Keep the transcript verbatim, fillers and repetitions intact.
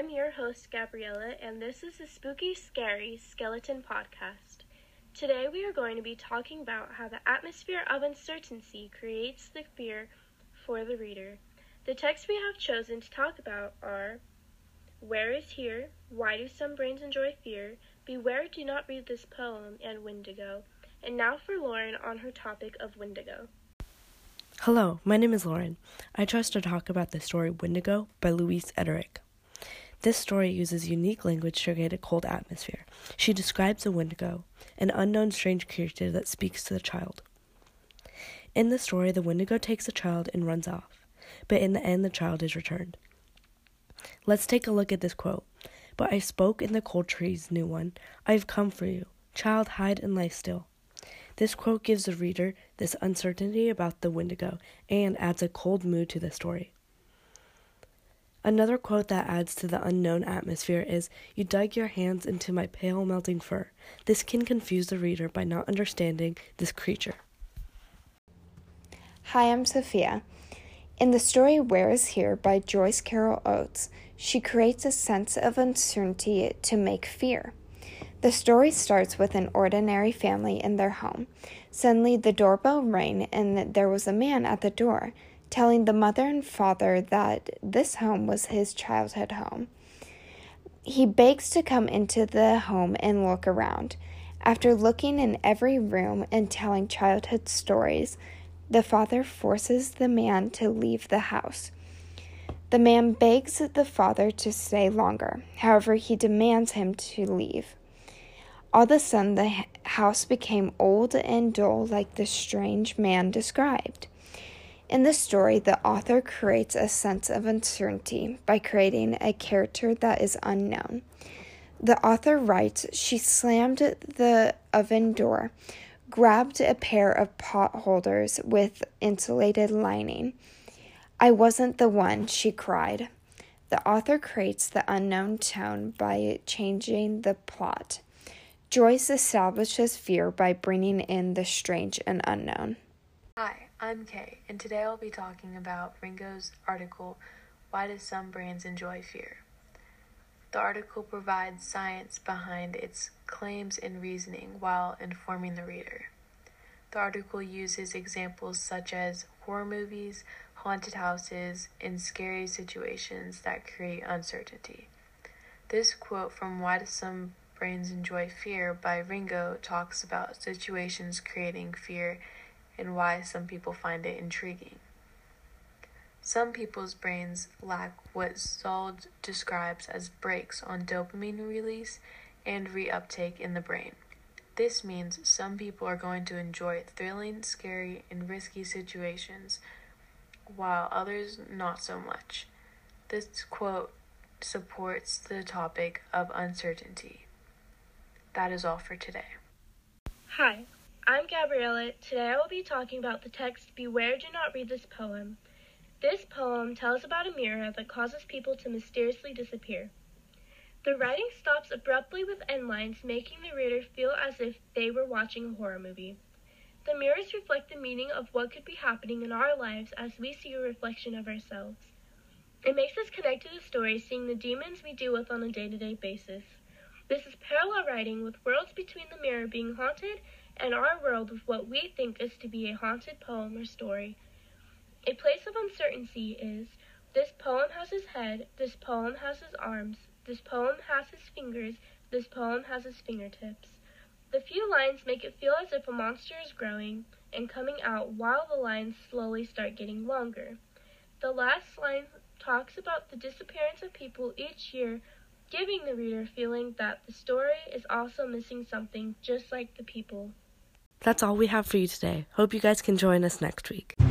I'm your host, Gabriella, and this is the Spooky Scary Skeleton Podcast. Today we are going to be talking about how the atmosphere of uncertainty creates the fear for the reader. The texts we have chosen to talk about are Where is Here? Why Do Some Brains Enjoy Fear? Beware, Do Not Read This Poem, and Wendigo. And now for Lauren on her topic of Wendigo. Hello, my name is Lauren. I chose to talk about the story Wendigo by Louise Erdrich. This story uses unique language to create a cold atmosphere. She describes a Wendigo, an unknown strange creature that speaks to the child. In the story, the Wendigo takes the child and runs off, but in the end, the child is returned. Let's take a look at this quote. But I spoke in the cold trees, new one. I have come for you. Child, hide and lie still. This quote gives the reader this uncertainty about the Wendigo and adds a cold mood to the story. Another quote that adds to the unknown atmosphere is, You dug your hands into my pale melting fur. This can confuse the reader by not understanding this creature. Hi, I'm Sophia. In the story Where is Here by Joyce Carol Oates, she creates a sense of uncertainty to make fear. The story starts with an ordinary family in their home. Suddenly, the doorbell rang, and there was a man at the door, telling the mother and father that this home was his childhood home. He begs to come into the home and look around. After looking in every room and telling childhood stories, the father forces the man to leave the house. The man begs the father to stay longer. However, he demands him to leave. All of a sudden, the house became old and dull like the strange man described. In the story, the author creates a sense of uncertainty by creating a character that is unknown. The author writes, She slammed the oven door, grabbed a pair of pot holders with insulated lining. I wasn't the one, she cried. The author creates the unknown tone by changing the plot. Joyce establishes fear by bringing in the strange and unknown. Hi, I'm Kay, and today I'll be talking about Ringo's article, Why Do Some Brains Enjoy Fear? The article provides science behind its claims and reasoning while informing the reader. The article uses examples such as horror movies, haunted houses, and scary situations that create uncertainty. This quote from Why Do Some Brains Enjoy Fear by Ringo talks about situations creating fear and why some people find it intriguing. Some people's brains lack what Zoll describes as brakes on dopamine release and reuptake in the brain. This means some people are going to enjoy thrilling, scary, and risky situations, while others not so much. This quote supports the topic of uncertainty. That is all for today. Hi, I'm Gabriella. Today I will be talking about the text Beware, Do Not Read This Poem. This poem tells about a mirror that causes people to mysteriously disappear. The writing stops abruptly with end lines, making the reader feel as if they were watching a horror movie. The mirrors reflect the meaning of what could be happening in our lives as we see a reflection of ourselves. It makes us connect to the story, seeing the demons we deal with on a day-to-day basis. This is parallel writing with worlds between the mirror being haunted and our world with what we think is to be a haunted poem or story. A place of uncertainty is, this poem has his head, this poem has his arms, this poem has his fingers, this poem has his fingertips. The few lines make it feel as if a monster is growing and coming out while the lines slowly start getting longer. The last line talks about the disappearance of people each year, giving the reader a feeling that the story is also missing something just like the people. That's all we have for you today. Hope you guys can join us next week.